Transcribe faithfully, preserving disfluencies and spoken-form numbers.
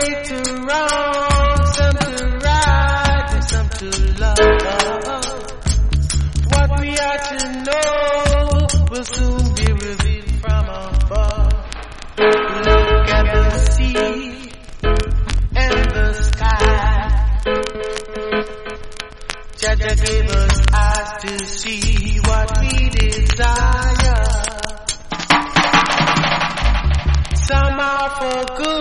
straight to wrong, some to right and some to love. What we are to know will soon be revealed from above. Look at the sea and the sky. Jaja gave us eyes to see what we desire. Some are for good.